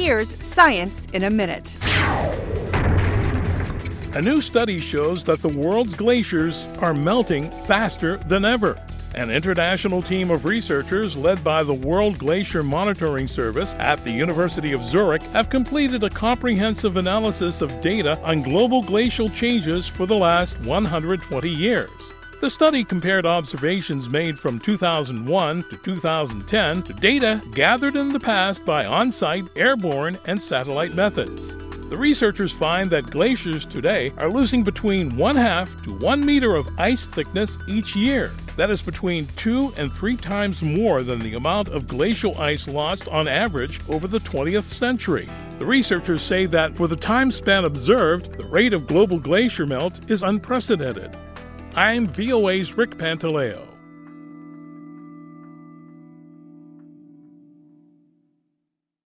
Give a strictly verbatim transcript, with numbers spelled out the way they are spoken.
Here's Science in a Minute. A new study shows that the world's glaciers are melting faster than ever. An international team of researchers led by the World Glacier Monitoring Service at the University of Zurich have completed a comprehensive analysis of data on global glacial changes for the last one hundred twenty years. The study compared observations made from two thousand one to two thousand ten to data gathered in the past by on-site, airborne, and satellite methods. The researchers find that glaciers today are losing between one half to one meter of ice thickness each year. That is between two and three times more than the amount of glacial ice lost on average over the twentieth century. The researchers say that for the time span observed, the rate of global glacier melt is unprecedented. I'm V O A's Rick Pantaleo.